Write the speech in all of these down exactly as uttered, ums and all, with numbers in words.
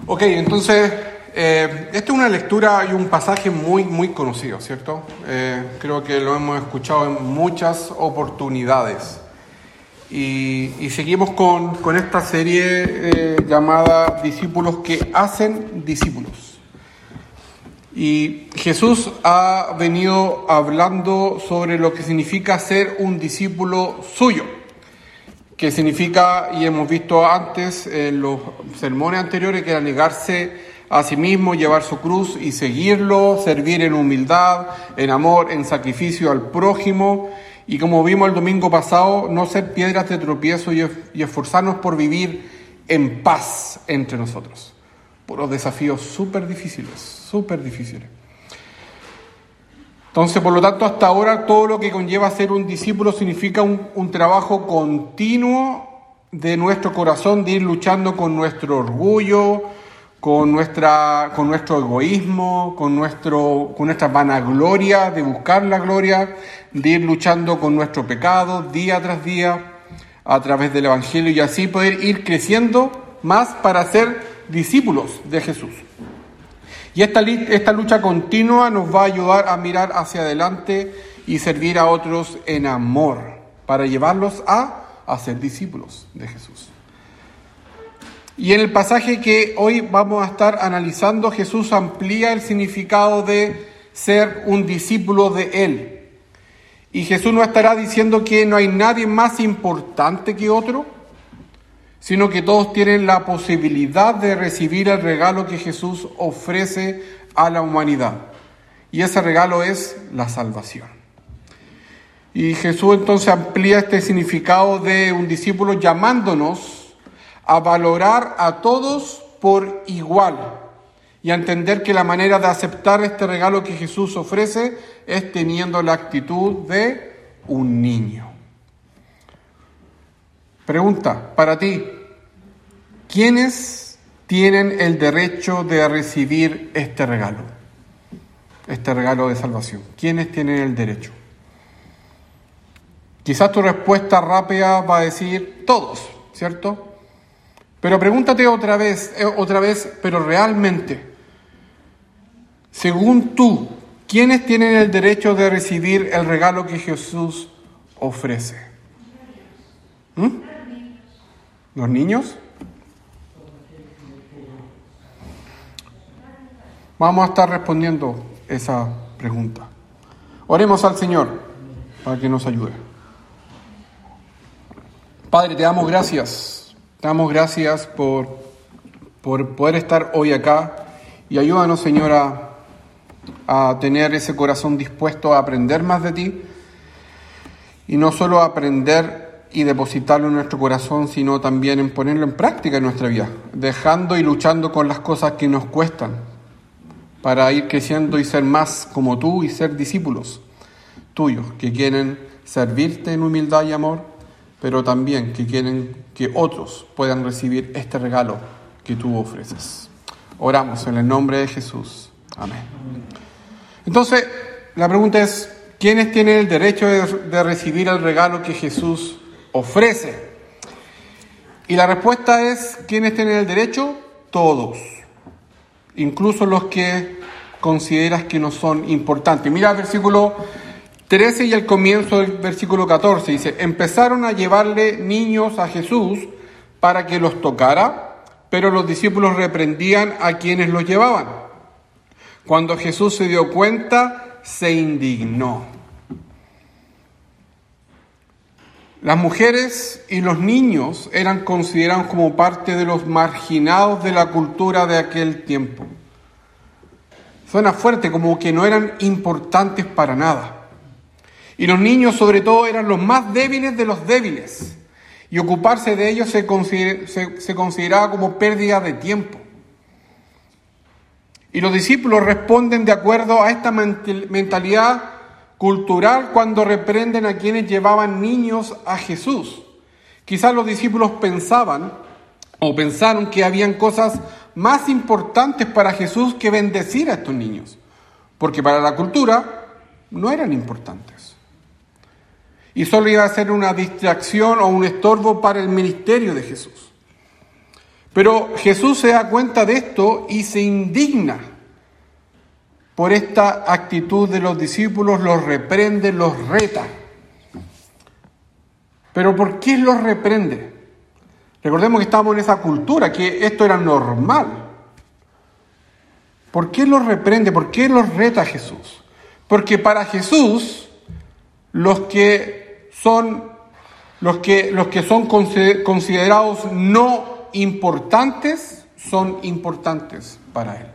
Ok, entonces, eh, esta es una lectura y un pasaje muy, muy conocido, ¿cierto? Eh, creo que lo hemos escuchado en muchas oportunidades. Y, y seguimos con, con esta serie eh, llamada Discípulos que hacen discípulos. Y Jesús ha venido hablando sobre lo que significa ser un discípulo suyo, que significa, y hemos visto antes en los sermones anteriores, que era negarse a sí mismo, llevar su cruz y seguirlo, servir en humildad, en amor, en sacrificio al prójimo, y como vimos el domingo pasado, no ser piedras de tropiezo y, y esforzarnos por vivir en paz entre nosotros. Puros desafíos súper difíciles, súper difíciles. Entonces, por lo tanto, hasta ahora todo lo que conlleva ser un discípulo significa un, un trabajo continuo de nuestro corazón, de ir luchando con nuestro orgullo, con nuestra, con nuestro egoísmo, con, nuestro, con nuestra vanagloria, de buscar la gloria, de ir luchando con nuestro pecado día tras día a través del Evangelio y así poder ir creciendo más para ser discípulos de Jesús. Y esta, esta lucha continua nos va a ayudar a mirar hacia adelante y servir a otros en amor, para llevarlos a, a ser discípulos de Jesús. Y en el pasaje que hoy vamos a estar analizando, Jesús amplía el significado de ser un discípulo de Él. Y Jesús no estará diciendo que no hay nadie más importante que otro, sino que todos tienen la posibilidad de recibir el regalo que Jesús ofrece a la humanidad. Y ese regalo es la salvación. Y Jesús entonces amplía este significado de un discípulo llamándonos a valorar a todos por igual y a entender que la manera de aceptar este regalo que Jesús ofrece es teniendo la actitud de un niño. Pregunta para ti: ¿quiénes tienen el derecho de recibir este regalo? Este regalo de salvación. ¿Quiénes tienen el derecho? Quizás tu respuesta rápida va a decir todos, ¿cierto? Pero pregúntate otra vez, otra vez, pero realmente, según tú, ¿quiénes tienen el derecho de recibir el regalo que Jesús ofrece? ¿Mm? ¿Los niños? Vamos a estar respondiendo esa pregunta. Oremos al Señor para que nos ayude. Padre, te damos gracias. Te damos gracias por, por poder estar hoy acá y ayúdanos, Señor, a, a tener ese corazón dispuesto a aprender más de ti y no solo a aprender y depositarlo en nuestro corazón, sino también en ponerlo en práctica en nuestra vida, dejando y luchando con las cosas que nos cuestan para ir creciendo y ser más como tú y ser discípulos tuyos que quieren servirte en humildad y amor, pero también que quieren que otros puedan recibir este regalo que tú ofreces. Oramos en el nombre de Jesús. Amén. Entonces, la pregunta es, ¿quiénes tienen el derecho de, de recibir el regalo que Jesús ofrece? Y la respuesta es, ¿quiénes tienen el derecho? Todos. Incluso los que consideras que no son importantes. Mira el versículo trece y el comienzo del versículo catorce. Dice: empezaron a llevarle niños a Jesús para que los tocara, pero los discípulos reprendían a quienes los llevaban. Cuando Jesús se dio cuenta, se indignó. Las mujeres y los niños eran considerados como parte de los marginados de la cultura de aquel tiempo. Suena fuerte, como que no eran importantes para nada. Y los niños, sobre todo, eran los más débiles de los débiles. Y ocuparse de ellos se, consider, se, se consideraba como pérdida de tiempo. Y los discípulos responden de acuerdo a esta mentalidad cultural cuando reprenden a quienes llevaban niños a Jesús. Quizás los discípulos pensaban o pensaron que habían cosas más importantes para Jesús que bendecir a estos niños, porque para la cultura no eran importantes. Y solo iba a ser una distracción o un estorbo para el ministerio de Jesús. Pero Jesús se da cuenta de esto y se indigna por esta actitud de los discípulos, los reprende, los reta. ¿Pero por qué los reprende? Recordemos que estamos en esa cultura, que esto era normal. ¿Por qué los reprende? ¿Por qué los reta Jesús? Porque para Jesús, los que son, los que, los que son considerados no importantes, son importantes para Él.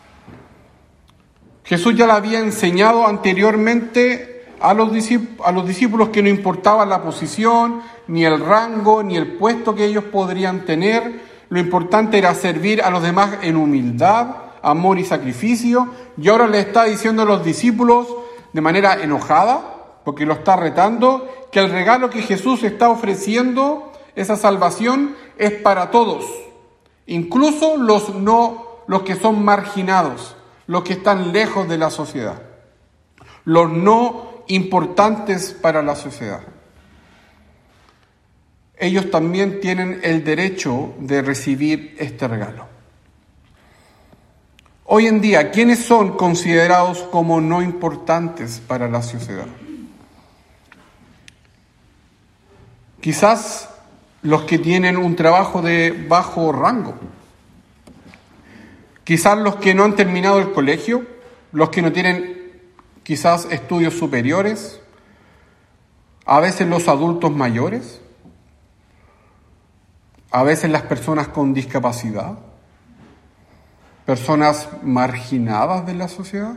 Jesús ya le había enseñado anteriormente a los, a los discípulos que no importaba la posición, ni el rango, ni el puesto que ellos podrían tener. Lo importante era servir a los demás en humildad, amor y sacrificio. Y ahora le está diciendo a los discípulos de manera enojada, porque lo está retando, que el regalo que Jesús está ofreciendo, esa salvación, es para todos, incluso los, no, los que son marginados, los que están lejos de la sociedad, los no importantes para la sociedad. Ellos también tienen el derecho de recibir este regalo. Hoy en día, ¿quiénes son considerados como no importantes para la sociedad? Quizás los que tienen un trabajo de bajo rango. Quizás los que no han terminado el colegio, los que no tienen quizás estudios superiores, a veces los adultos mayores, a veces las personas con discapacidad, personas marginadas de la sociedad,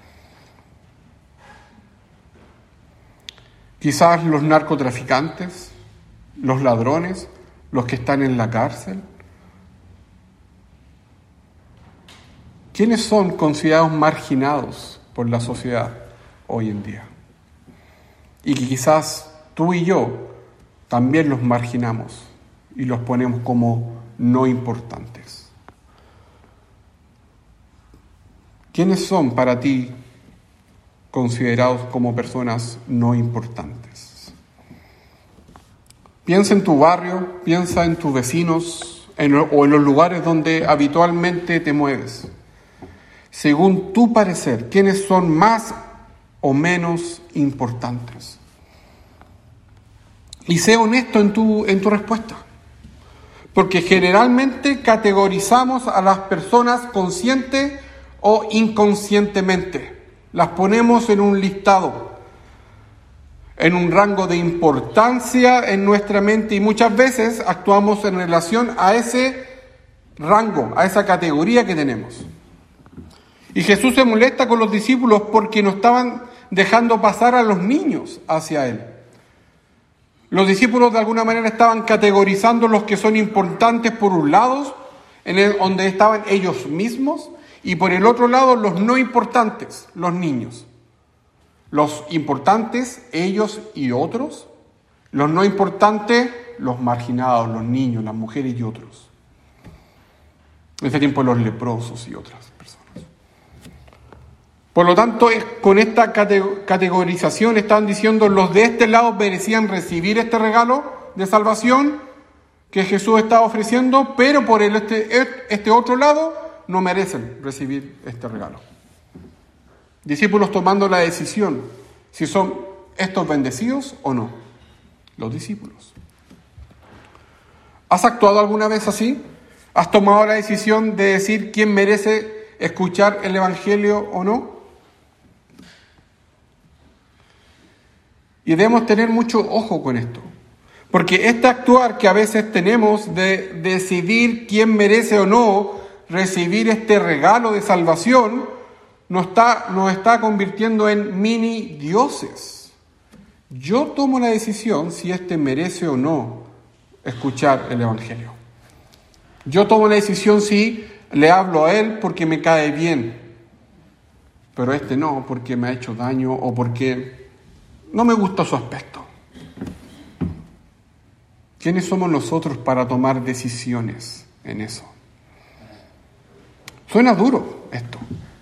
quizás los narcotraficantes, los ladrones, los que están en la cárcel. ¿Quiénes son considerados marginados por la sociedad hoy en día? Y que quizás tú y yo también los marginamos y los ponemos como no importantes. ¿Quiénes son para ti considerados como personas no importantes? Piensa en tu barrio, piensa en tus vecinos en, o en los lugares donde habitualmente te mueves. Según tu parecer, ¿quiénes son más o menos importantes? Y sé honesto en tu, en tu respuesta. Porque generalmente categorizamos a las personas consciente o inconscientemente. Las ponemos en un listado, en un rango de importancia en nuestra mente y muchas veces actuamos en relación a ese rango, a esa categoría que tenemos. Y Jesús se molesta con los discípulos porque no estaban dejando pasar a los niños hacia Él. Los discípulos de alguna manera estaban categorizando los que son importantes por un lado, en el, donde estaban ellos mismos, y por el otro lado los no importantes, los niños. Los importantes, ellos y otros. Los no importantes, los marginados, los niños, las mujeres y otros. En ese tiempo los leprosos y otras personas. Por lo tanto, con esta categorización están diciendo los de este lado merecían recibir este regalo de salvación que Jesús estaba ofreciendo, pero por el este, este otro lado no merecen recibir este regalo. Discípulos tomando la decisión si son estos bendecidos o no. Los discípulos. ¿Has actuado alguna vez así? ¿Has tomado la decisión de decir quién merece escuchar el Evangelio o no? Y debemos tener mucho ojo con esto, porque este actuar que a veces tenemos de decidir quién merece o no recibir este regalo de salvación, nos está, nos está convirtiendo en mini dioses. Yo tomo la decisión si este merece o no escuchar el Evangelio. Yo tomo la decisión si le hablo a él porque me cae bien, pero este no, porque me ha hecho daño o porque no me gusta su aspecto. ¿Quiénes somos nosotros para tomar decisiones en eso? Suena duro esto.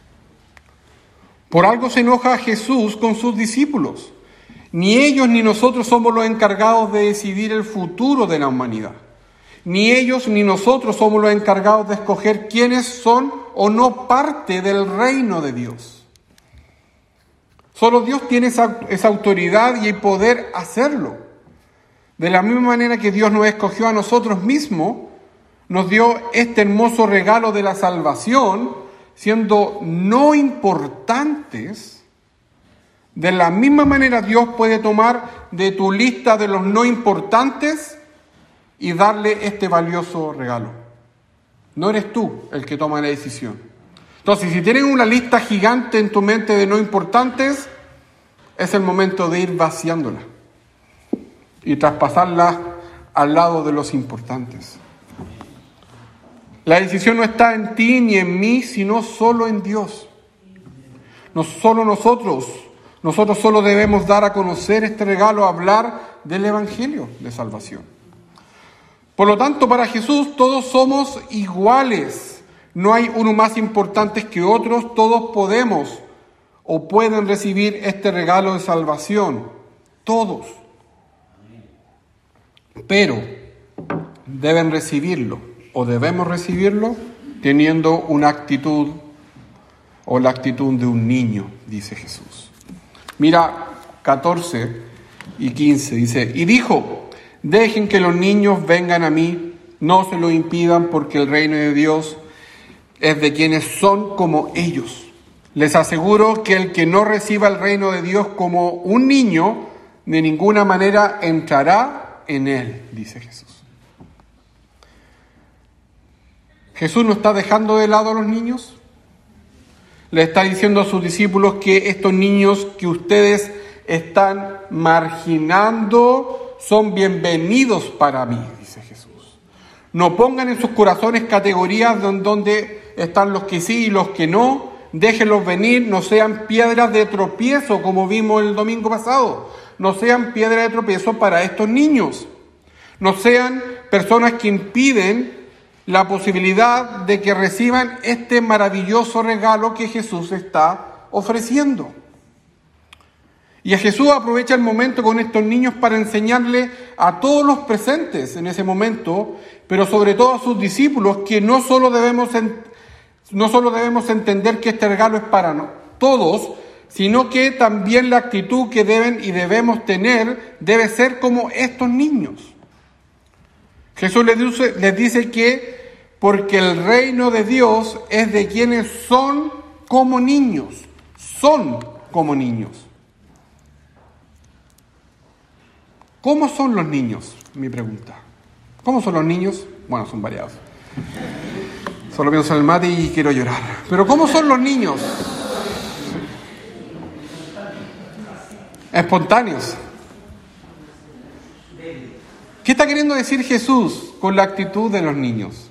Por algo se enoja Jesús con sus discípulos. Ni ellos ni nosotros somos los encargados de decidir el futuro de la humanidad. Ni ellos ni nosotros somos los encargados de escoger quiénes son o no parte del reino de Dios. Solo Dios tiene esa, esa autoridad y el poder hacerlo. De la misma manera que Dios nos escogió a nosotros mismos, nos dio este hermoso regalo de la salvación, siendo no importantes, de la misma manera Dios puede tomar de tu lista de los no importantes y darle este valioso regalo. No eres tú el que toma la decisión. Entonces, si tienes una lista gigante en tu mente de no importantes, es el momento de ir vaciándola y traspasarla al lado de los importantes. La decisión no está en ti ni en mí, sino solo en Dios. No solo nosotros, nosotros solo debemos dar a conocer este regalo, hablar del Evangelio de salvación. Por lo tanto, para Jesús todos somos iguales. No hay uno más importante que otros, todos podemos o pueden recibir este regalo de salvación. Todos. Pero deben recibirlo o debemos recibirlo teniendo una actitud o la actitud de un niño, dice Jesús. Mira catorce y quince, dice, y dijo, dejen que los niños vengan a mí, no se lo impidan porque el reino de Dios es de quienes son como ellos. Les aseguro que el que no reciba el reino de Dios como un niño, de ninguna manera entrará en él, dice Jesús. Jesús no está dejando de lado a los niños. Le está diciendo a sus discípulos que estos niños que ustedes están marginando son bienvenidos para mí, dice Jesús. No pongan en sus corazones categorías donde están los que sí y los que no. Déjenlos venir, no sean piedras de tropiezo, como vimos el domingo pasado. No sean piedras de tropiezo para estos niños. No sean personas que impiden la posibilidad de que reciban este maravilloso regalo que Jesús está ofreciendo. Y a Jesús aprovecha el momento con estos niños para enseñarle a todos los presentes en ese momento, pero sobre todo a sus discípulos, que no solo debemos, en, no solo debemos entender que este regalo es para no, todos, sino que también la actitud que deben y debemos tener debe ser como estos niños. Jesús les dice, les dice que porque el reino de Dios es de quienes son como niños, son como niños. ¿Cómo son los niños? Mi pregunta. ¿Cómo son los niños? Bueno, son variados. Solo pienso en el mate y quiero llorar. Pero ¿cómo son los niños? Espontáneos. ¿Qué está queriendo decir Jesús con la actitud de los niños?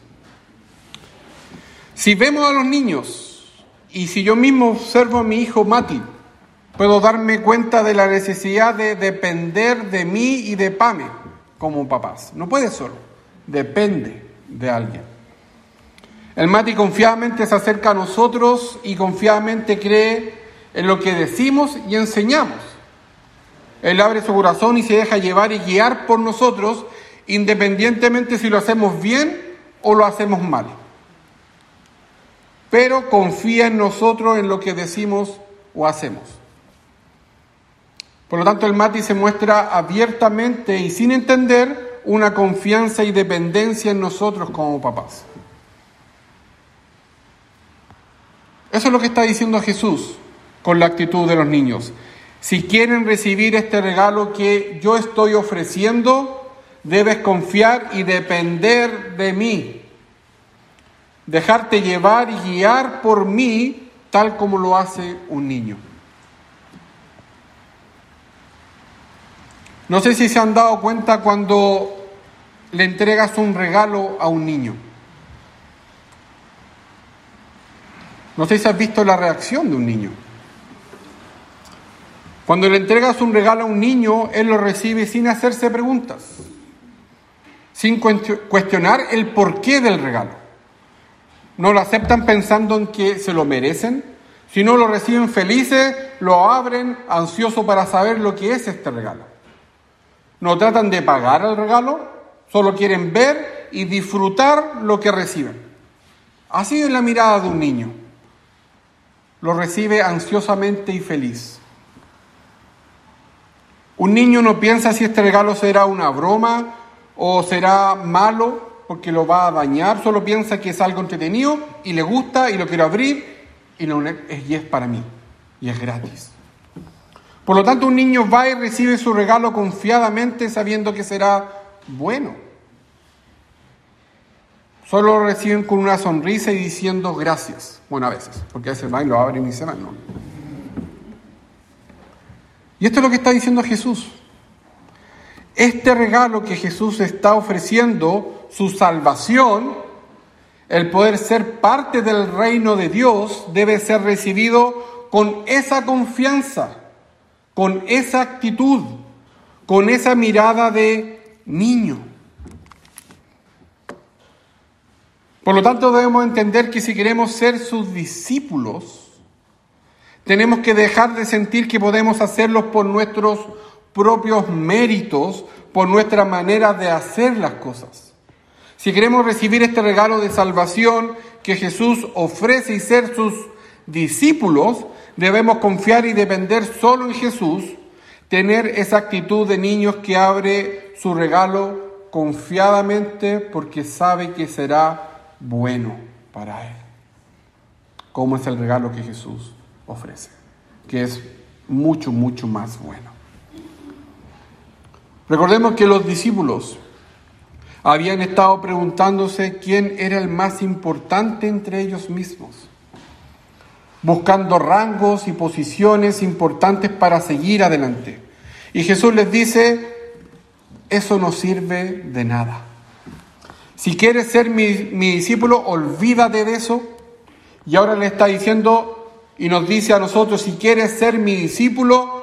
Si vemos a los niños, y si yo mismo observo a mi hijo Mati, puedo darme cuenta de la necesidad de depender de mí y de Pame como papás. No puede solo, depende de alguien. El Mati confiadamente se acerca a nosotros y confiadamente cree en lo que decimos y enseñamos. Él abre su corazón y se deja llevar y guiar por nosotros, independientemente si lo hacemos bien o lo hacemos mal. Pero confía en nosotros en lo que decimos o hacemos. Por lo tanto, el Mati se muestra abiertamente y sin entender una confianza y dependencia en nosotros como papás. Eso es lo que está diciendo Jesús con la actitud de los niños. Si quieren recibir este regalo que yo estoy ofreciendo, debes confiar y depender de mí. Dejarte llevar y guiar por mí, tal como lo hace un niño. No sé si se han dado cuenta cuando le entregas un regalo a un niño. No sé si has visto la reacción de un niño. Cuando le entregas un regalo a un niño, él lo recibe sin hacerse preguntas, sin cuestionar el porqué del regalo. No lo aceptan pensando en que se lo merecen, sino lo reciben felices, lo abren, ansiosos para saber lo que es este regalo. No tratan de pagar el regalo, solo quieren ver y disfrutar lo que reciben. Así es la mirada de un niño. Lo recibe ansiosamente y feliz. Un niño no piensa si este regalo será una broma o será malo porque lo va a dañar, solo piensa que es algo entretenido y le gusta y lo quiero abrir y, no, y es para mí y es gratis. Por lo tanto, un niño va y recibe su regalo confiadamente sabiendo que será bueno. Solo lo reciben con una sonrisa y diciendo gracias. Bueno, a veces, porque a veces van y lo abren y se van, ¿no? Y esto es lo que está diciendo Jesús. Este regalo que Jesús está ofreciendo, su salvación, el poder ser parte del reino de Dios, debe ser recibido con esa confianza, con esa actitud, con esa mirada de niño. Por lo tanto, debemos entender que si queremos ser sus discípulos, tenemos que dejar de sentir que podemos hacerlo por nuestros propios méritos, por nuestra manera de hacer las cosas. Si queremos recibir este regalo de salvación que Jesús ofrece y ser sus discípulos, debemos confiar y depender solo en Jesús, tener esa actitud de niños que abre su regalo confiadamente porque sabe que será bueno para él. Como es el regalo que Jesús ofrece, que es mucho, mucho más bueno. Recordemos que los discípulos habían estado preguntándose quién era el más importante entre ellos mismos, buscando rangos y posiciones importantes para seguir adelante. Y Jesús les dice, eso no sirve de nada. Si quieres ser mi, mi discípulo, olvídate de eso. Y ahora le está diciendo y nos dice a nosotros, si quieres ser mi discípulo,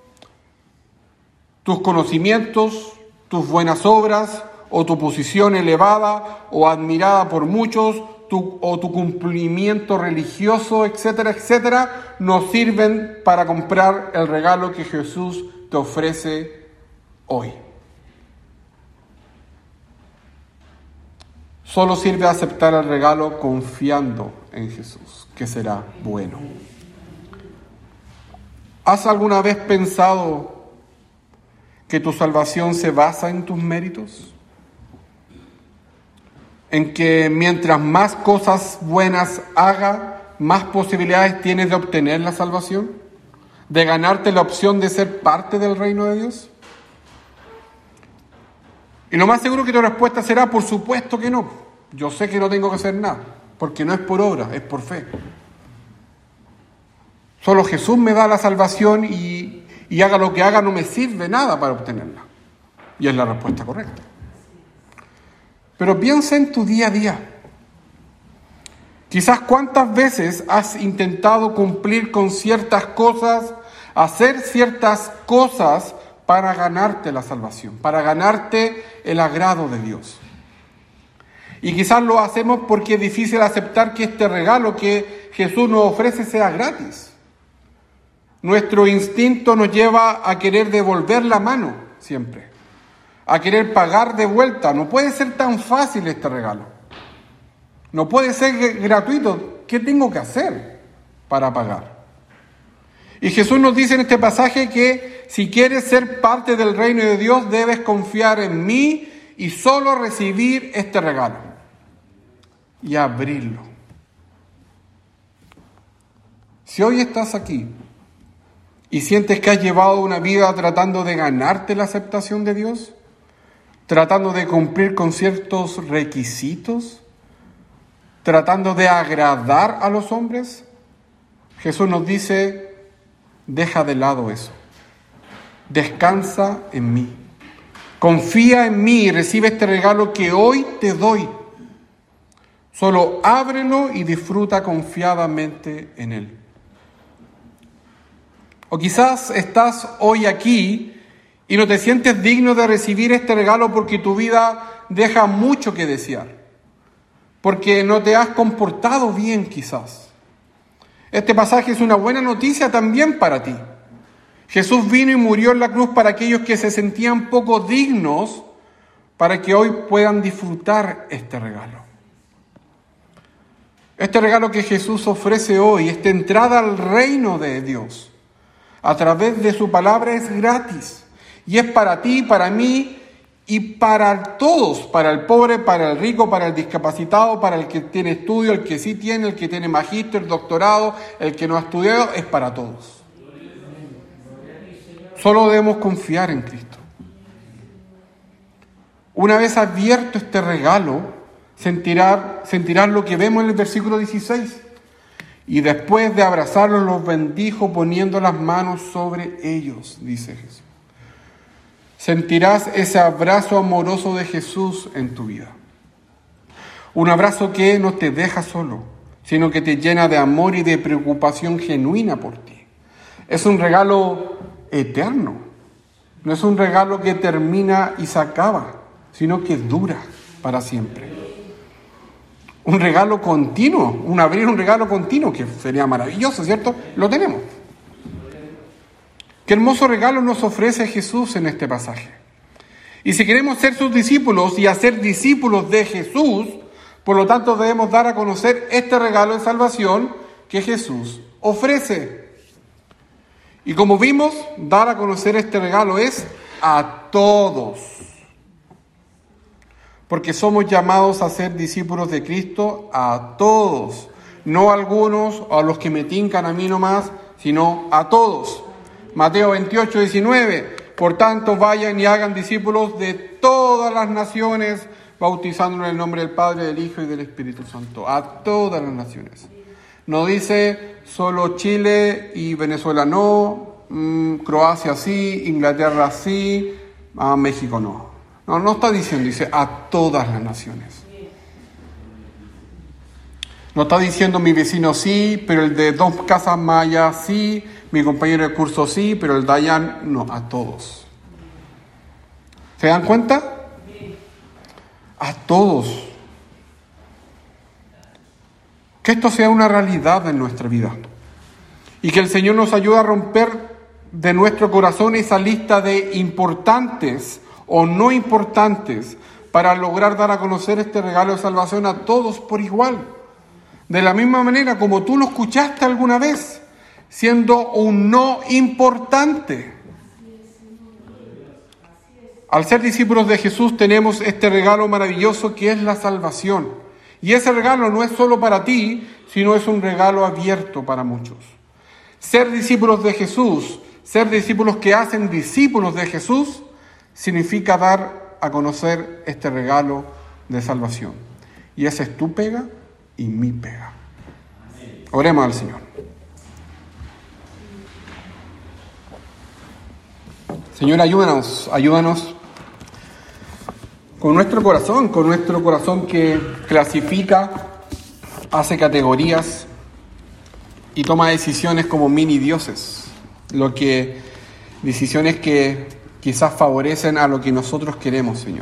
tus conocimientos, tus buenas obras, o tu posición elevada o admirada por muchos, tu, o tu cumplimiento religioso, etcétera, etcétera, no sirven para comprar el regalo que Jesús te ofrece hoy. Solo sirve aceptar el regalo confiando en Jesús, que será bueno. ¿Has alguna vez pensado que tu salvación se basa en tus méritos? En que mientras más cosas buenas haga, más posibilidades tienes de obtener la salvación, de ganarte la opción de ser parte del reino de Dios. Y lo más seguro que tu respuesta será, por supuesto que no. Yo sé que no tengo que hacer nada, porque no es por obra, es por fe. Solo Jesús me da la salvación y, y haga lo que haga, no me sirve nada para obtenerla. Y es la respuesta correcta. Pero piensa en tu día a día. Quizás cuántas veces has intentado cumplir con ciertas cosas, hacer ciertas cosas para ganarte la salvación, para ganarte el agrado de Dios. Y quizás lo hacemos porque es difícil aceptar que este regalo que Jesús nos ofrece sea gratis. Nuestro instinto nos lleva a querer devolver la mano siempre, a querer pagar de vuelta. No puede ser tan fácil este regalo. No puede ser gratuito. ¿Qué tengo que hacer para pagar? Y Jesús nos dice en este pasaje que si quieres ser parte del reino de Dios, debes confiar en mí y solo recibir este regalo y abrirlo. Si hoy estás aquí y sientes que has llevado una vida tratando de ganarte la aceptación de Dios, tratando de cumplir con ciertos requisitos, tratando de agradar a los hombres, Jesús nos dice, deja de lado eso. Descansa en mí. Confía en mí y recibe este regalo que hoy te doy. Solo ábrelo y disfruta confiadamente en él. O quizás estás hoy aquí y no te sientes digno de recibir este regalo porque tu vida deja mucho que desear, porque no te has comportado bien quizás. Este pasaje es una buena noticia también para ti. Jesús vino y murió en la cruz para aquellos que se sentían poco dignos para que hoy puedan disfrutar este regalo. Este regalo que Jesús ofrece hoy, esta entrada al reino de Dios, a través de su palabra es gratis. Y es para ti, para mí y para todos, para el pobre, para el rico, para el discapacitado, para el que tiene estudio, el que sí tiene, el que tiene magíster, doctorado, el que no ha estudiado, es para todos. Solo debemos confiar en Cristo. Una vez abierto este regalo, sentirán, sentirán lo que vemos en el versículo dieciséis. Y después de abrazarlos, los bendijo poniendo las manos sobre ellos, dice Jesús. Sentirás ese abrazo amoroso de Jesús en tu vida. Un abrazo que no te deja solo, sino que te llena de amor y de preocupación genuina por ti. Es un regalo eterno. No es un regalo que termina y se acaba, sino que dura para siempre. Un regalo continuo, un abrir un regalo continuo, que sería maravilloso, ¿cierto? Lo tenemos. Qué hermoso regalo nos ofrece Jesús en este pasaje. Y si queremos ser sus discípulos y hacer discípulos de Jesús, por lo tanto debemos dar a conocer este regalo de salvación que Jesús ofrece. Y como vimos, dar a conocer este regalo es a todos. Porque somos llamados a ser discípulos de Cristo a todos. No a algunos o a los que me tincan a mí nomás, sino a todos. Mateo veintiocho, diecinueve. Por tanto, vayan y hagan discípulos de todas las naciones, bautizándolos en el nombre del Padre, del Hijo y del Espíritu Santo. A todas las naciones. No dice solo Chile y Venezuela no, mmm, Croacia sí, Inglaterra sí, ah, México no. No, no está diciendo, dice a todas las naciones. No está diciendo mi vecino sí, pero el de dos casas más allá sí, mi compañero de curso sí, pero el de allá no, a todos. ¿Se dan cuenta? A todos. Que esto sea una realidad en nuestra vida. Y que el Señor nos ayude a romper de nuestro corazón esa lista de importantes o no importantes para lograr dar a conocer este regalo de salvación a todos por igual. De la misma manera como tú lo escuchaste alguna vez, siendo un no importante. Al ser discípulos de Jesús tenemos este regalo maravilloso que es la salvación. Y ese regalo no es solo para ti, sino es un regalo abierto para muchos. Ser discípulos de Jesús, ser discípulos que hacen discípulos de Jesús, significa dar a conocer este regalo de salvación. Y esa es tu pega y mi pega. Oremos al Señor. Señor, ayúdanos, ayúdanos con nuestro corazón, con nuestro corazón que clasifica, hace categorías y toma decisiones como mini dioses, lo que decisiones que quizás favorecen a lo que nosotros queremos, Señor.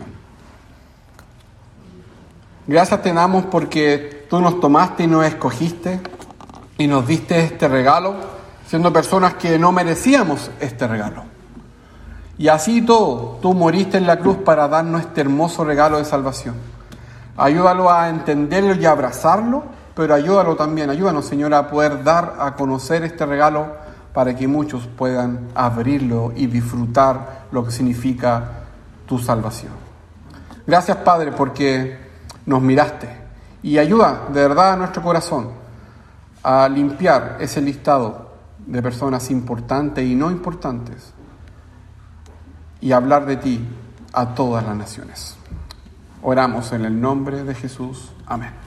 Gracias te damos porque tú nos tomaste y nos escogiste y nos diste este regalo, siendo personas que no merecíamos este regalo. Y así todo, tú moriste en la cruz para darnos este hermoso regalo de salvación. Ayúdalo a entenderlo y a abrazarlo, pero ayúdalo también, ayúdanos, Señor, a poder dar a conocer este regalo para que muchos puedan abrirlo y disfrutar lo que significa tu salvación. Gracias, Padre, porque nos miraste y ayuda de verdad a nuestro corazón a limpiar ese listado de personas importantes y no importantes y hablar de ti a todas las naciones. Oramos en el nombre de Jesús. Amén.